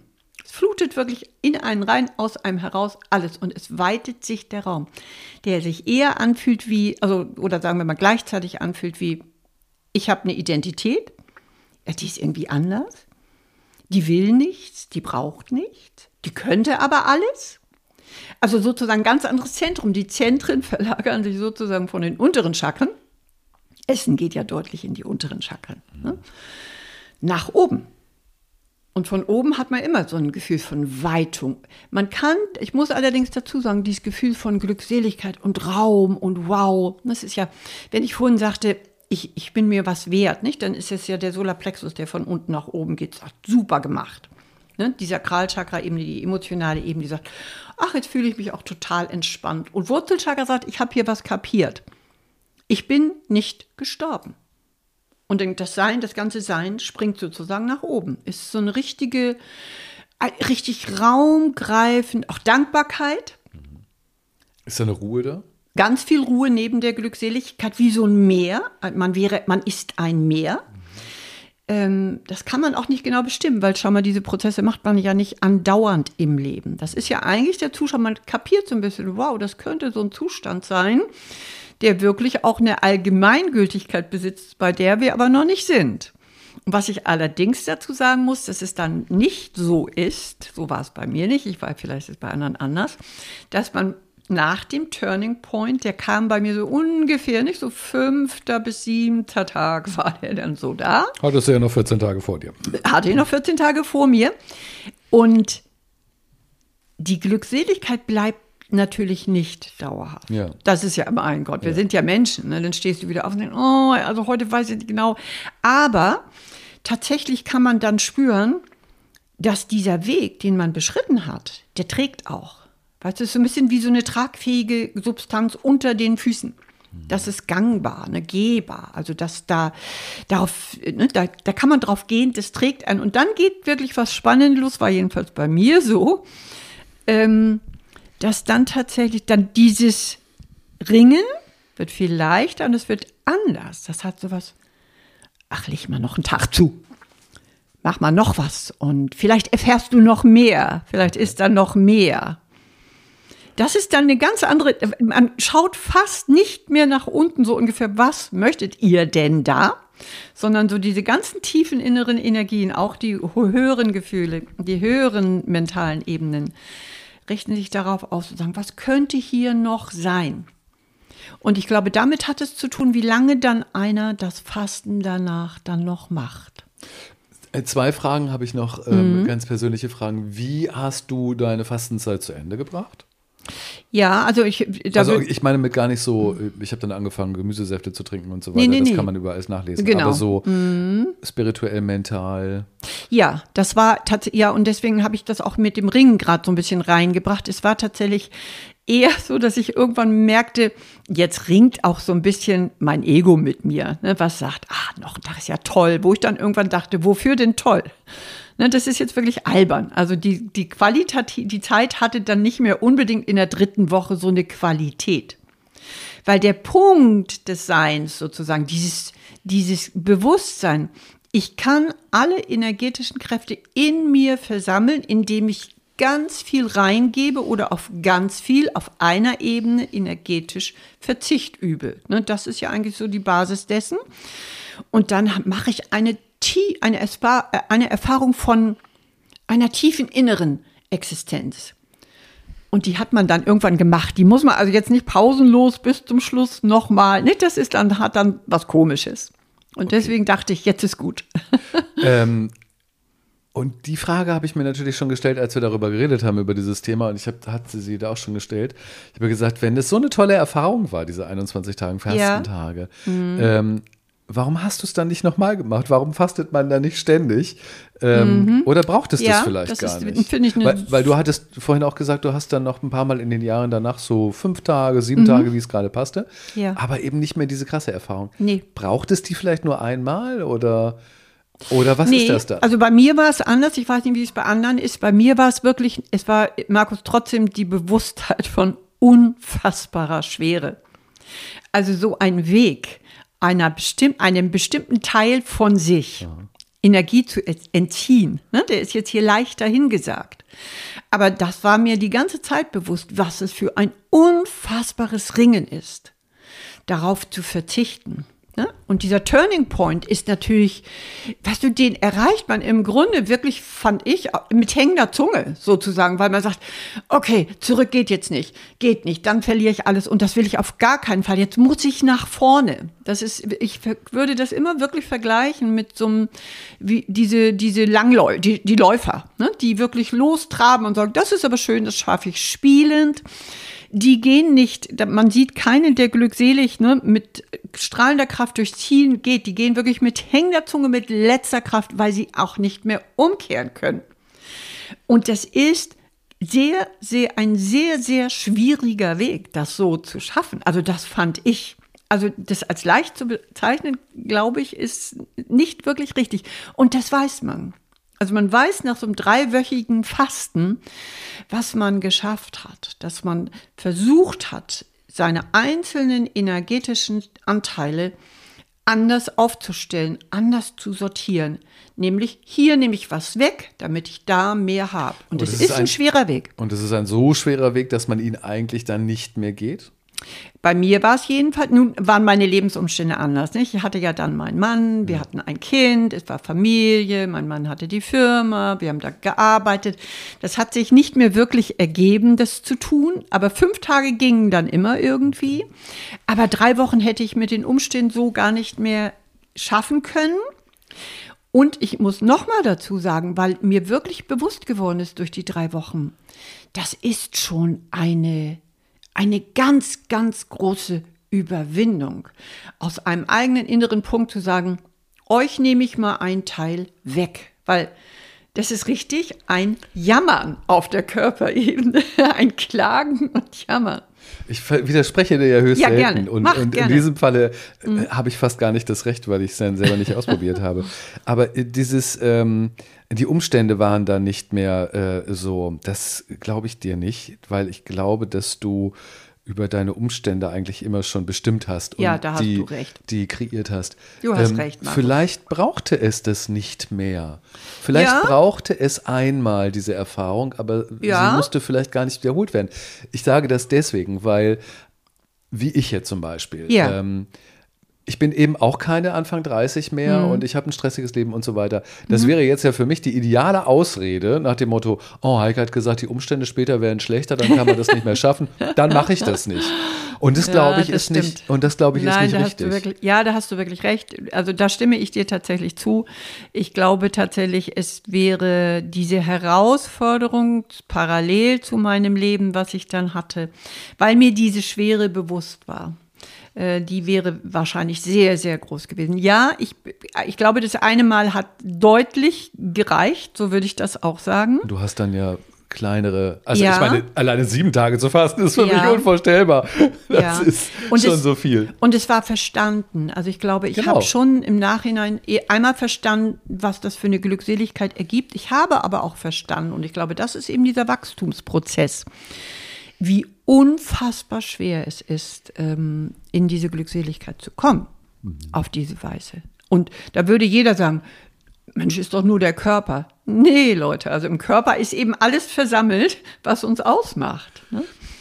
Es flutet wirklich in einen rein, aus einem heraus, alles. Und es weitet sich der Raum, der sich eher anfühlt wie, also oder sagen wir mal gleichzeitig anfühlt wie, ich habe eine Identität, ja, die ist irgendwie anders, die will nichts, die braucht nichts, die könnte aber alles. Also sozusagen ein ganz anderes Zentrum. Die Zentren verlagern sich sozusagen von den unteren Chakren. Essen geht ja deutlich in die unteren Chakren. Ne? Nach oben. Und von oben hat man immer so ein Gefühl von Weitung. Man kann, ich muss allerdings dazu sagen, dieses Gefühl von Glückseligkeit und Raum und Wow. Das ist ja, wenn ich vorhin sagte, ich, ich bin mir was wert, nicht? Dann ist es ja der Solarplexus, der von unten nach oben geht. Sagt, super gemacht. Ne? Die Sakralchakra-Ebene, die emotionale Ebene, die sagt, ach, jetzt fühle ich mich auch total entspannt. Und Wurzelchakra sagt, ich habe hier was kapiert. Ich bin nicht gestorben. Und das Sein, das ganze Sein springt sozusagen nach oben. Ist so eine richtige, richtig raumgreifend, auch Dankbarkeit. Ist da eine Ruhe da? Ganz viel Ruhe neben der Glückseligkeit, wie so ein Meer. Man wäre, man ist ein Meer. Ähm, das kann man auch nicht genau bestimmen, weil schau mal, diese Prozesse macht man ja nicht andauernd im Leben. Das ist ja eigentlich der Zustand, man kapiert so ein bisschen, wow, das könnte so ein Zustand sein, der wirklich auch eine Allgemeingültigkeit besitzt, bei der wir aber noch nicht sind. Und was ich allerdings dazu sagen muss, dass es dann nicht so ist, so war es bei mir nicht, ich weiß, vielleicht ist es bei anderen anders, dass man nach dem Turning Point, der kam bei mir so ungefähr, nicht so fünfter bis siebter Tag war der dann so da. Hattest du ja noch vierzehn Tage vor dir. Hatte ich noch vierzehn Tage vor mir. Und die Glückseligkeit bleibt natürlich nicht dauerhaft. Ja. Das ist ja, mein Gott, wir ja. sind ja Menschen. Ne? Dann stehst du wieder auf und denkst, oh, also heute weiß ich nicht genau. Aber tatsächlich kann man dann spüren, dass dieser Weg, den man beschritten hat, der trägt auch. Weißt du, es ist so ein bisschen wie so eine tragfähige Substanz unter den Füßen. Das ist gangbar, ne, gehbar. Also das da, darauf, ne, da, da kann man drauf gehen, das trägt einen. Und dann geht wirklich was Spannendes los, war jedenfalls bei mir so, ähm, dass dann tatsächlich dann dieses Ringen wird viel leichter und es wird anders. Das hat sowas, ach, leg mal noch einen Tag zu. Mach mal noch was und vielleicht erfährst du noch mehr. Vielleicht ist da noch mehr. Das ist dann eine ganz andere, man schaut fast nicht mehr nach unten so ungefähr, was möchtet ihr denn da? Sondern so diese ganzen tiefen inneren Energien, auch die höheren Gefühle, die höheren mentalen Ebenen, richten sich darauf aus und sagen, was könnte hier noch sein? Und ich glaube, damit hat es zu tun, wie lange dann einer das Fasten danach dann noch macht. Zwei Fragen habe ich noch, ähm, mhm. ganz persönliche Fragen. Wie hast du deine Fastenzeit zu Ende gebracht? Ja, also ich... Also ich meine mit gar nicht so, ich habe dann angefangen, Gemüsesäfte zu trinken und so weiter, nee, nee, das nee. kann man überall alles nachlesen. Genau. Aber so mhm. spirituell, mental. Ja, das war tatsächlich, ja, und deswegen habe ich das auch mit dem Ringen gerade so ein bisschen reingebracht. Es war tatsächlich eher so, dass ich irgendwann merkte, jetzt ringt auch so ein bisschen mein Ego mit mir, ne, was sagt, ah, noch ein Tag ist ja toll, wo ich dann irgendwann dachte, wofür denn toll? Ne, das ist jetzt wirklich albern. Also die, die Qualität, die Zeit hatte dann nicht mehr unbedingt in der dritten Woche so eine Qualität. Weil der Punkt des Seins sozusagen, dieses, dieses Bewusstsein, ich kann alle energetischen Kräfte in mir versammeln, indem ich ganz viel reingebe oder auf ganz viel auf einer Ebene energetisch Verzicht übe. Ne, das ist ja eigentlich so die Basis dessen. Und dann mache ich eine Eine, eine Erfahrung von einer tiefen inneren Existenz. Und die hat man dann irgendwann gemacht. Die muss man also jetzt nicht pausenlos bis zum Schluss nochmal. Nicht, das ist dann, hat dann was Komisches. Und okay. Deswegen dachte ich, jetzt ist gut. Ähm, und die Frage habe ich mir natürlich schon gestellt, als wir darüber geredet haben, über dieses Thema. Und ich hab, hatte sie da auch schon gestellt. Ich habe gesagt, wenn das so eine tolle Erfahrung war, diese einundzwanzig Tage Fastentage, ja. mhm. ähm, warum hast du es dann nicht nochmal gemacht? Warum fastet man da nicht ständig? Ähm, mhm. Oder braucht es ja, das vielleicht das gar ist, nicht? Ich weil, weil du hattest vorhin auch gesagt, du hast dann noch ein paar Mal in den Jahren danach so fünf Tage, sieben mhm. Tage, wie es gerade passte. Ja. Aber eben nicht mehr diese krasse Erfahrung. Nee. Braucht es die vielleicht nur einmal oder, oder was nee, ist das da? Also bei mir war es anders. Ich weiß nicht, wie es bei anderen ist. Bei mir war es wirklich, es war, Markus, trotzdem die Bewusstheit von unfassbarer Schwere. Also so ein Weg, Einer bestimm- einem bestimmten Teil von sich ja. Energie zu entziehen. Ne? Der ist jetzt hier leicht dahingesagt. Aber das war mir die ganze Zeit bewusst, was es für ein unfassbares Ringen ist, darauf zu verzichten. Ne? Und dieser Turning Point ist natürlich, weißt du, den erreicht man im Grunde wirklich, fand ich, mit hängender Zunge sozusagen, weil man sagt, okay, zurück geht jetzt nicht, geht nicht, dann verliere ich alles und das will ich auf gar keinen Fall. Jetzt muss ich nach vorne. Das ist, ich würde das immer wirklich vergleichen mit so einem, wie diese, diese Langläufer, die, die Läufer, ne? Die wirklich lostraben und sagen, das ist aber schön, das schaffe ich spielend. Die gehen nicht, man sieht keinen, der glückselig ne, mit strahlender Kraft durchs Ziel geht. Die gehen wirklich mit hängender Zunge, mit letzter Kraft, weil sie auch nicht mehr umkehren können. Und das ist sehr, sehr, ein sehr, sehr schwieriger Weg, das so zu schaffen. Also das fand ich. Also das als leicht zu bezeichnen, glaube ich, ist nicht wirklich richtig. Und das weiß man. Also man weiß nach so einem dreiwöchigen Fasten, was man geschafft hat, dass man versucht hat, seine einzelnen energetischen Anteile anders aufzustellen, anders zu sortieren. Nämlich, hier nehme ich was weg, damit ich da mehr habe. Und es ist, ist ein, ein schwerer Weg. Und es ist ein so schwerer Weg, dass man ihn eigentlich dann nicht mehr geht? Bei mir war es jedenfalls, nun waren meine Lebensumstände anders. Nicht? Ich hatte ja dann meinen Mann, wir hatten ein Kind, es war Familie, mein Mann hatte die Firma, wir haben da gearbeitet. Das hat sich nicht mehr wirklich ergeben, das zu tun, aber fünf Tage gingen dann immer irgendwie. Aber drei Wochen hätte ich mit den Umständen so gar nicht mehr schaffen können. Und ich muss noch mal dazu sagen, weil mir wirklich bewusst geworden ist durch die drei Wochen, das ist schon eine Eine ganz, ganz große Überwindung, aus einem eigenen inneren Punkt zu sagen, euch nehme ich mal einen Teil weg. Weil das ist richtig ein Jammern auf der Körperebene, ein Klagen und Jammern. Ich widerspreche dir ja höchst ja, selten. Gerne. Und, Mach, und gerne. in diesem Falle äh, mhm. habe ich fast gar nicht das Recht, weil ich es dann selber nicht ausprobiert habe. Aber dieses, ähm, die Umstände waren da nicht mehr äh, so. Das glaube ich dir nicht, weil ich glaube, dass du über deine Umstände eigentlich immer schon bestimmt hast und ja, da hast die, du recht. die kreiert hast. Du hast ähm, recht, Markus. Vielleicht brauchte es das nicht mehr. Vielleicht ja? brauchte es einmal diese Erfahrung, aber ja? sie musste vielleicht gar nicht wiederholt werden. Ich sage das deswegen, weil, wie ich jetzt zum Beispiel, ja. ähm, ich bin eben auch keine Anfang dreißig mehr mhm. und ich habe ein stressiges Leben und so weiter. Das mhm. wäre jetzt ja für mich die ideale Ausrede nach dem Motto, oh, Heike hat gesagt, die Umstände später werden schlechter, dann kann man das nicht mehr schaffen, dann mache ich das nicht. Und das glaube ich ja, das ist stimmt. nicht und das glaube ich Nein, ist nicht da richtig. Hast du wirklich, ja, da hast du wirklich recht. Also da stimme ich dir tatsächlich zu. Ich glaube tatsächlich, es wäre diese Herausforderung parallel zu meinem Leben, was ich dann hatte, weil mir diese Schwere bewusst war. Die wäre wahrscheinlich sehr, sehr groß gewesen. Ja, ich, ich glaube, das eine Mal hat deutlich gereicht, so würde ich das auch sagen. Du hast dann ja kleinere, also ja. ich meine, alleine sieben Tage zu fasten ist für ja. mich unvorstellbar. Das ja. ist und schon es, so viel. Und es war verstanden. Also ich glaube, ich genau. habe schon im Nachhinein einmal verstanden, was das für eine Glückseligkeit ergibt. Ich habe aber auch verstanden, und ich glaube, das ist eben dieser Wachstumsprozess, wie unfassbar schwer es ist, in diese Glückseligkeit zu kommen, mhm. auf diese Weise. Und da würde jeder sagen, Mensch, ist doch nur der Körper. Nee, Leute, also im Körper ist eben alles versammelt, was uns ausmacht. Ne?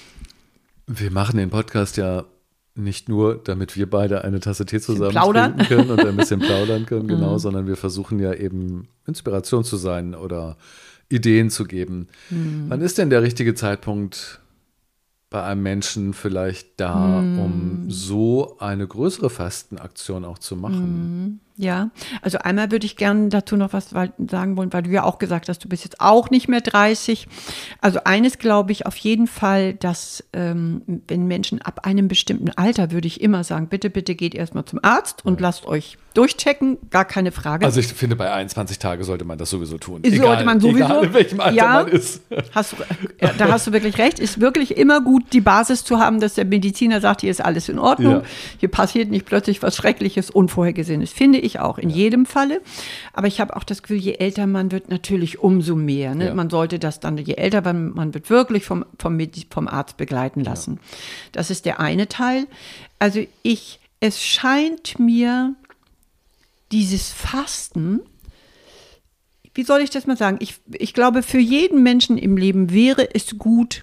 Wir machen den Podcast ja nicht nur, damit wir beide eine Tasse Tee zusammen plaudern. trinken können und ein bisschen plaudern können, genau, mhm. sondern wir versuchen ja eben Inspiration zu sein oder Ideen zu geben. Mhm. Wann ist denn der richtige Zeitpunkt bei einem Menschen vielleicht da, mm. um so eine größere Fastenaktion auch zu machen? Mm. Ja, also einmal würde ich gerne dazu noch was sagen wollen, weil du ja auch gesagt hast, du bist jetzt auch nicht mehr dreißig. Also eines glaube ich auf jeden Fall, dass ähm, wenn Menschen ab einem bestimmten Alter, würde ich immer sagen, bitte, bitte geht erstmal zum Arzt und ja. lasst euch durchchecken, gar keine Frage. Also ich finde, bei einundzwanzig Tagen sollte man das sowieso tun. Sollte egal, man sowieso. Egal in welchem Alter ja, man ist. Hast du, ja, da hast du wirklich recht. Ist wirklich immer gut, die Basis zu haben, dass der Mediziner sagt, hier ist alles in Ordnung. Ja. Hier passiert nicht plötzlich was Schreckliches, Unvorhergesehenes. Finde ich auch in ja. jedem Falle. Aber ich habe auch das Gefühl, je älter man wird, natürlich umso mehr. Ne? Ja. Man sollte das dann, je älter man, man wird, wirklich vom, vom, vom Arzt begleiten lassen. Ja. Das ist der eine Teil. Also ich, es scheint mir, dieses Fasten wie soll ich das mal sagen? Ich, ich glaube, für jeden Menschen im Leben wäre es gut,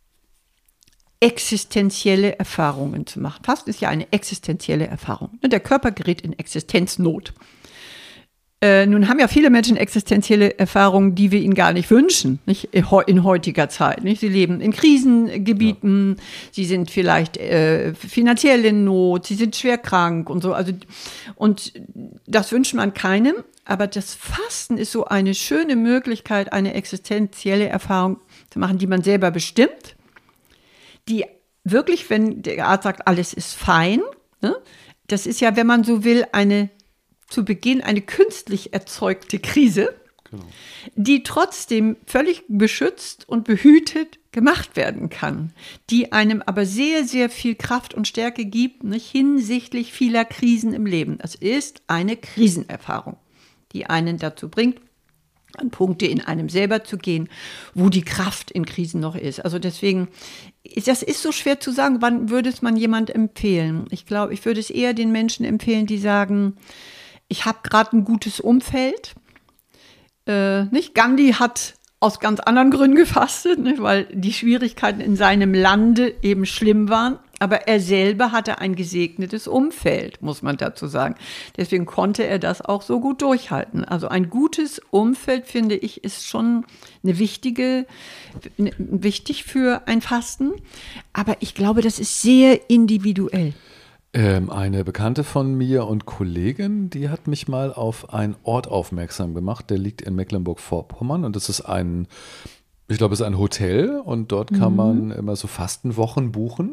existenzielle Erfahrungen zu machen. Fasten ist ja eine existenzielle Erfahrung. Der Körper gerät in Existenznot. Äh, nun haben ja viele Menschen existenzielle Erfahrungen, die wir ihnen gar nicht wünschen, nicht in heutiger Zeit. Nicht? Sie leben in Krisengebieten, ja. Sie sind vielleicht äh, finanziell in Not, sie sind schwer krank und so. Also, und das wünscht man keinem. Aber das Fasten ist so eine schöne Möglichkeit, eine existenzielle Erfahrung zu machen, die man selber bestimmt, die wirklich, wenn der Arzt sagt, alles ist fein, ne? Das ist ja, wenn man so will, eine zu Beginn eine künstlich erzeugte Krise, genau. Die trotzdem völlig beschützt und behütet gemacht werden kann, die einem aber sehr, sehr viel Kraft und Stärke gibt, nicht, hinsichtlich vieler Krisen im Leben. Das ist eine Krisenerfahrung, die einen dazu bringt, an Punkte in einem selber zu gehen, wo die Kraft in Krisen noch ist. Also deswegen, das ist so schwer zu sagen, wann würde es man jemand empfehlen? Ich glaube, ich würde es eher den Menschen empfehlen, die sagen, ich habe gerade ein gutes Umfeld. Äh, nicht? Gandhi hat aus ganz anderen Gründen gefastet, nicht? Weil die Schwierigkeiten in seinem Lande eben schlimm waren. Aber er selber hatte ein gesegnetes Umfeld, muss man dazu sagen. Deswegen konnte er das auch so gut durchhalten. Also ein gutes Umfeld, finde ich, ist schon eine wichtige, eine, wichtig für ein Fasten. Aber ich glaube, das ist sehr individuell. Ähm, eine Bekannte von mir und Kollegin, die hat mich mal auf einen Ort aufmerksam gemacht, der liegt in Mecklenburg-Vorpommern und das ist ein, ich glaube, es ist ein Hotel und dort kann mhm. man immer so Fastenwochen buchen,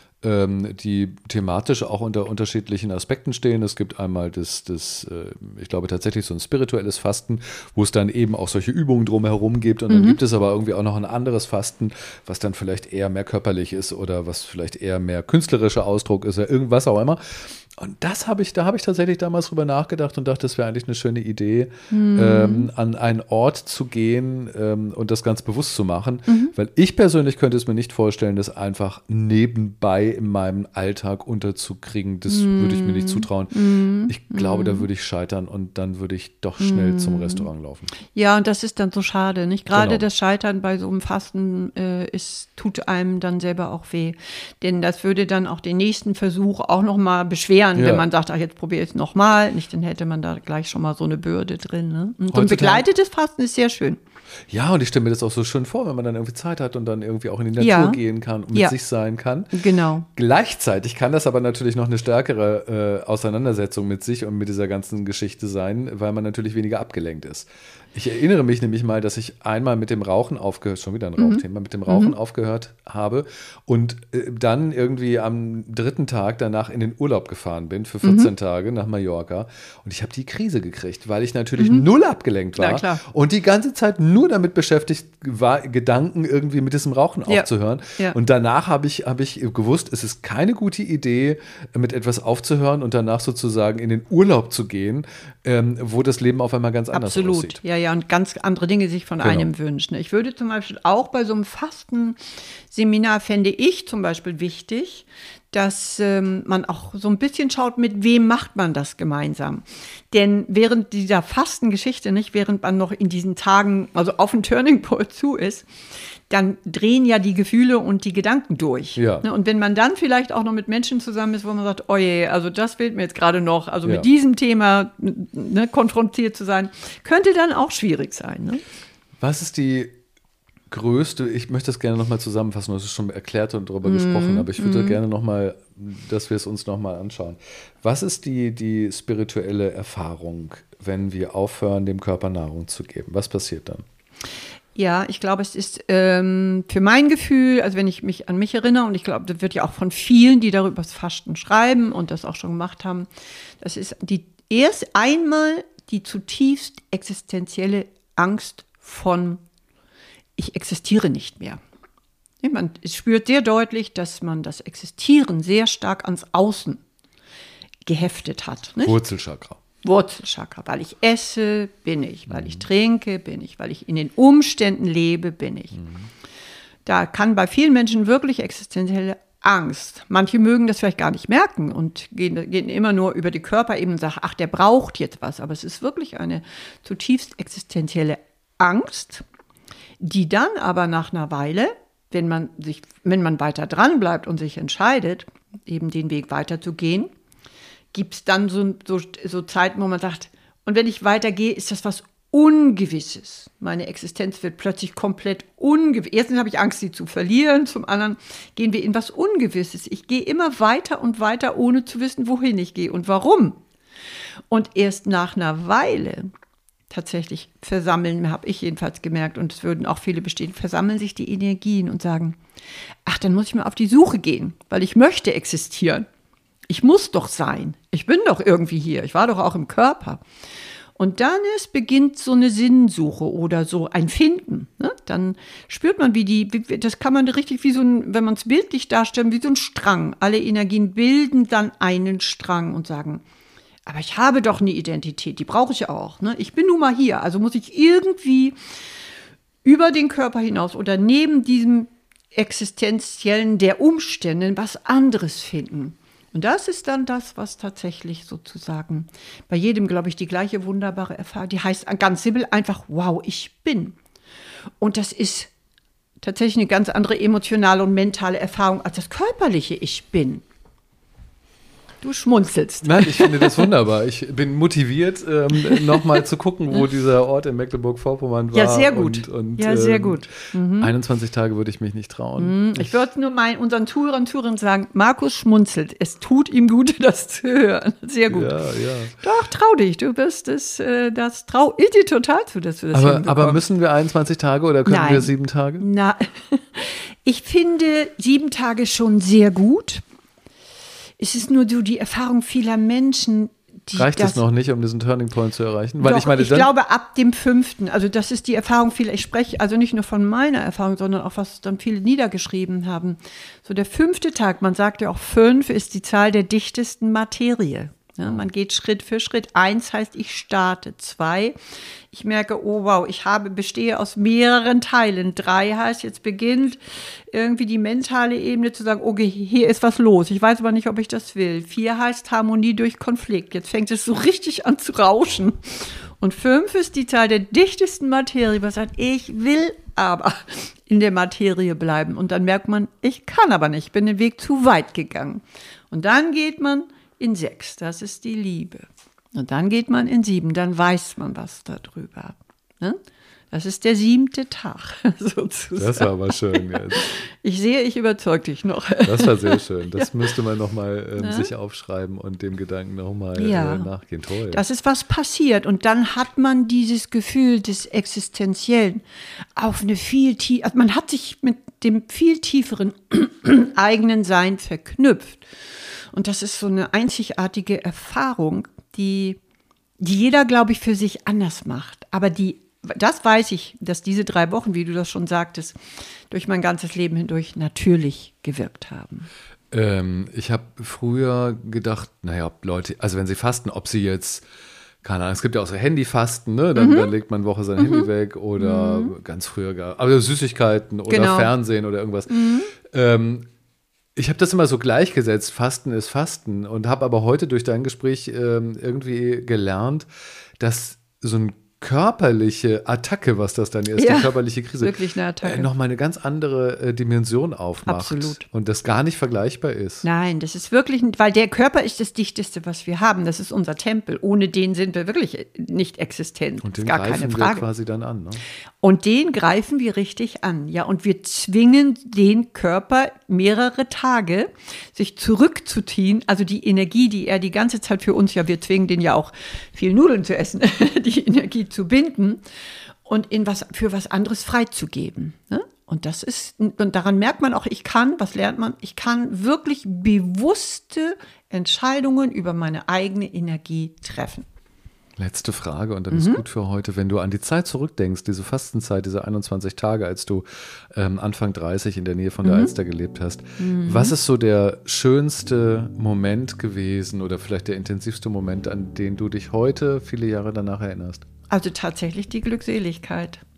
ähm, die thematisch auch unter unterschiedlichen Aspekten stehen. Es gibt einmal das, das äh, ich glaube tatsächlich so ein spirituelles Fasten, wo es dann eben auch solche Übungen drumherum gibt und dann mhm. gibt es aber irgendwie auch noch ein anderes Fasten, was dann vielleicht eher mehr körperlich ist oder was vielleicht eher mehr künstlerischer Ausdruck ist oder irgendwas auch immer. Und das habe ich, da habe ich tatsächlich damals drüber nachgedacht und dachte, das wäre eigentlich eine schöne Idee, mhm. ähm, an einen Ort zu gehen ähm, und das ganz bewusst zu machen. Mhm. Weil ich persönlich könnte es mir nicht vorstellen, das einfach nebenbei in meinem Alltag unterzukriegen. Das mhm. würde ich mir nicht zutrauen. Mhm. Ich glaube, da würde ich scheitern und dann würde ich doch schnell mhm. zum Restaurant laufen. Ja, und das ist dann so schade, nicht? Gerade genau. das Scheitern bei so einem Fasten äh, ist, tut einem dann selber auch weh. Denn das würde dann auch den nächsten Versuch auch nochmal beschweren. Ja. Wenn man sagt, ach, jetzt probiere ich es nochmal, nicht, dann hätte man da gleich schon mal so eine Bürde drin. Ne? Und so ein begleitetes Fasten ist sehr schön. Ja, und ich stelle mir das auch so schön vor, wenn man dann irgendwie Zeit hat und dann irgendwie auch in die Natur ja. gehen kann und mit ja. sich sein kann. Genau. Gleichzeitig kann das aber natürlich noch eine stärkere äh, Auseinandersetzung mit sich und mit dieser ganzen Geschichte sein, weil man natürlich weniger abgelenkt ist. Ich erinnere mich nämlich mal, dass ich einmal mit dem Rauchen aufgehört, schon wieder ein Rauchthema, mhm. mit dem Rauchen mhm. aufgehört habe und äh, dann irgendwie am dritten Tag danach in den Urlaub gefahren bin für vierzehn mhm. Tage nach Mallorca und ich habe die Krise gekriegt, weil ich natürlich mhm. null abgelenkt war. Ja, klar. Und die ganze Zeit nur damit beschäftigt war, Gedanken irgendwie mit diesem Rauchen ja. aufzuhören. Ja. Und danach habe ich, habe ich gewusst, es ist keine gute Idee, mit etwas aufzuhören und danach sozusagen in den Urlaub zu gehen, ähm, wo das Leben auf einmal ganz anders Absolut. aussieht. Ja, ja, und ganz andere Dinge sich von genau. einem wünschen. Ich würde zum Beispiel auch bei so einem Fastenseminar, fände ich zum Beispiel wichtig, dass ähm, man auch so ein bisschen schaut, mit wem macht man das gemeinsam. Denn während dieser Fastengeschichte, nicht, während man noch in diesen Tagen, also auf den Turning Point zu ist, dann drehen ja die Gefühle und die Gedanken durch. Ja. Und wenn man dann vielleicht auch noch mit Menschen zusammen ist, wo man sagt, oh je, also das fehlt mir jetzt gerade noch, also ja. mit diesem Thema ne, konfrontiert zu sein, könnte dann auch schwierig sein. Ne? Was ist die größte, ich möchte das gerne nochmal zusammenfassen, du hast es schon erklärt und darüber mm, gesprochen, aber ich würde mm. gerne nochmal, dass wir es uns nochmal anschauen. Was ist die, die spirituelle Erfahrung, wenn wir aufhören, dem Körper Nahrung zu geben? Was passiert dann? Ja, ich glaube, es ist ähm, für mein Gefühl, also wenn ich mich an mich erinnere, und ich glaube, das wird ja auch von vielen, die darüber das Fasten schreiben und das auch schon gemacht haben, das ist die erst einmal die zutiefst existenzielle Angst von ich existiere nicht mehr. Man spürt sehr deutlich, dass man das Existieren sehr stark ans Außen geheftet hat. Nicht? Wurzelchakra. Wurzelchakra. Weil ich esse, bin ich. Weil ich trinke, bin ich. Weil ich in den Umständen lebe, bin ich. Mhm. Da kann bei vielen Menschen wirklich existenzielle Angst. Manche mögen das vielleicht gar nicht merken und gehen, gehen immer nur über die Körperebene und sagen, ach, der braucht jetzt was. Aber es ist wirklich eine zutiefst existenzielle Angst, die dann aber nach einer Weile, wenn man sich, wenn man weiter dran bleibt und sich entscheidet, eben den Weg weiterzugehen, gibt es dann so, so, so Zeiten, wo man sagt, und wenn ich weitergehe, ist das was Ungewisses. Meine Existenz wird plötzlich komplett ungewiss. Erstens habe ich Angst, sie zu verlieren. Zum anderen gehen wir in was Ungewisses. Ich gehe immer weiter und weiter, ohne zu wissen, wohin ich gehe und warum. Und erst nach einer Weile tatsächlich versammeln, habe ich jedenfalls gemerkt, und es würden auch viele bestehen, versammeln sich die Energien und sagen, ach, dann muss ich mal auf die Suche gehen, weil ich möchte existieren. Ich muss doch sein. Ich bin doch irgendwie hier. Ich war doch auch im Körper. Und dann ist, beginnt so eine Sinnsuche oder so ein Finden. Ne? Dann spürt man, wie die, wie, das kann man richtig wie so ein, wenn man es bildlich darstellt, wie so ein Strang. Alle Energien bilden dann einen Strang und sagen, aber ich habe doch eine Identität, die brauche ich auch. Ne? Ich bin nun mal hier, also muss ich irgendwie über den Körper hinaus oder neben diesem Existenziellen der Umstände was anderes finden. Und das ist dann das, was tatsächlich sozusagen bei jedem, glaube ich, die gleiche wunderbare Erfahrung, die heißt ganz simpel einfach, wow, ich bin. Und das ist tatsächlich eine ganz andere emotionale und mentale Erfahrung als das körperliche Ich bin. Du schmunzelst. Nein, ich finde das wunderbar. Ich bin motiviert, ähm, nochmal zu gucken, wo dieser Ort in Mecklenburg-Vorpommern war. Ja, sehr gut. Und, und, ja, sehr ähm, gut. Mhm. einundzwanzig Tage würde ich mich nicht trauen. Mhm. Ich, ich würde nur meinen, unseren Zuhörern und Zuhörern sagen, Markus schmunzelt. Es tut ihm gut, das zu hören. Sehr gut. Ja, ja. Doch, trau dich. Du bist es, äh, das trau ich dir total zu, dass wir das aber, hinbekommen. aber müssen wir einundzwanzig Tage oder können Nein. wir sieben Tage? Na, ich finde sieben Tage schon sehr gut. Es ist nur so die Erfahrung vieler Menschen, die Reicht das es noch nicht, um diesen Turning Point zu erreichen? Weil Doch, ich meine, ich dann, glaube, ab dem fünften, also das ist die Erfahrung vieler, ich spreche also nicht nur von meiner Erfahrung, sondern auch, was dann viele niedergeschrieben haben. So der fünfte Tag, man sagt ja auch, fünf ist die Zahl der dichtesten Materie. Ja, man geht Schritt für Schritt. Eins heißt, ich starte. Zwei, ich merke, oh wow, ich habe, bestehe aus mehreren Teilen. Drei heißt, jetzt beginnt irgendwie die mentale Ebene zu sagen, okay, hier ist was los. Ich weiß aber nicht, ob ich das will. Vier heißt Harmonie durch Konflikt. Jetzt fängt es so richtig an zu rauschen. Und fünf ist die Zahl der dichtesten Materie, was sagt, ich will aber in der Materie bleiben. Und dann merkt man, ich kann aber nicht, ich bin den Weg zu weit gegangen. Und dann geht man in sechs, das ist die Liebe. Und dann geht man in sieben, dann weiß man was darüber. Ne? Das ist der siebte Tag, sozusagen. Das war aber schön jetzt. Ich sehe, ich überzeug dich noch. Das war sehr schön. Das ja. müsste man nochmal ähm, ja. sich aufschreiben und dem Gedanken nochmal ja. äh, nachgehen. Toll. Das ist was passiert. Und dann hat man dieses Gefühl des Existenziellen auf eine viel tiefere, also man hat sich mit dem viel tieferen eigenen Sein verknüpft. Und das ist so eine einzigartige Erfahrung, die, die jeder, glaube ich, für sich anders macht. Aber die, das weiß ich, dass diese drei Wochen, wie du das schon sagtest, durch mein ganzes Leben hindurch natürlich gewirkt haben. Ähm, ich habe früher gedacht, naja, Leute, also wenn sie fasten, ob sie jetzt, keine Ahnung, es gibt ja auch so Handyfasten, ne? Dann, mhm. dann legt man eine Woche sein mhm. Handy weg oder mhm. ganz früher gar, aber Süßigkeiten oder genau. Fernsehen oder irgendwas. Mhm. Ähm, Ich habe das immer so gleichgesetzt, Fasten ist Fasten, und habe aber heute durch dein Gespräch ähm, irgendwie gelernt, dass so eine körperliche Attacke, was das dann ist, ja, die körperliche Krise, wirklich eine Attacke. Äh, nochmal eine ganz andere äh, Dimension aufmacht. Absolut. Und das gar nicht vergleichbar ist. Nein, das ist wirklich, weil der Körper ist das Dichteste, was wir haben. Das ist unser Tempel. Ohne den sind wir wirklich nicht existent. Und den gar greifen keine wir Frage. quasi dann an. Ne? Und den greifen wir richtig an. Ja, und wir zwingen den Körper mehrere Tage, sich zurückzuziehen. Also die Energie, die er die ganze Zeit für uns, ja, wir zwingen den ja auch viel Nudeln zu essen, die Energie zu binden und in was, für was anderes freizugeben. Ne? Und das ist, und daran merkt man auch, ich kann, was lernt man? Ich kann wirklich bewusste Entscheidungen über meine eigene Energie treffen. Letzte Frage und dann mhm. ist gut für heute. Wenn du an die Zeit zurückdenkst, diese Fastenzeit, diese einundzwanzig Tage, als du ähm, Anfang dreißig in der Nähe von der mhm. Alster gelebt hast, mhm. was ist so der schönste Moment gewesen oder vielleicht der intensivste Moment, an den du dich heute, viele Jahre danach erinnerst? Also tatsächlich die Glückseligkeit.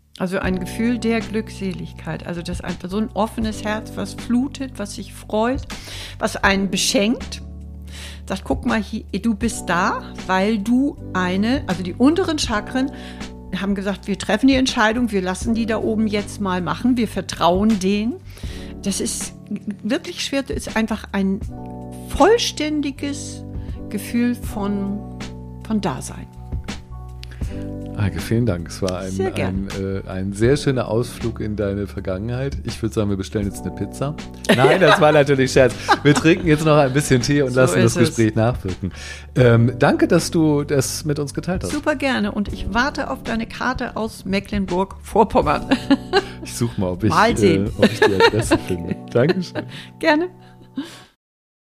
Also ein Gefühl der Glückseligkeit. Also das ist einfach so ein offenes Herz, was flutet, was sich freut, was einen beschenkt. Sagt, guck mal, hier, du bist da, weil du eine, also die unteren Chakren haben gesagt, wir treffen die Entscheidung, wir lassen die da oben jetzt mal machen, wir vertrauen denen. Das ist wirklich schwer, das ist einfach ein vollständiges Gefühl von, von Dasein. Heike, vielen Dank. Es war ein sehr, ein, äh, ein sehr schöner Ausflug in deine Vergangenheit. Ich würde sagen, wir bestellen jetzt eine Pizza. Nein, das war natürlich Scherz. Wir trinken jetzt noch ein bisschen Tee und so lassen das Gespräch es. nachwirken. Ähm, danke, dass du das mit uns geteilt hast. Super gerne. Und ich warte auf deine Karte aus Mecklenburg-Vorpommern. Ich suche mal, ob ich, mal sehen. Äh, ob ich die Adresse finde. Dankeschön. Gerne.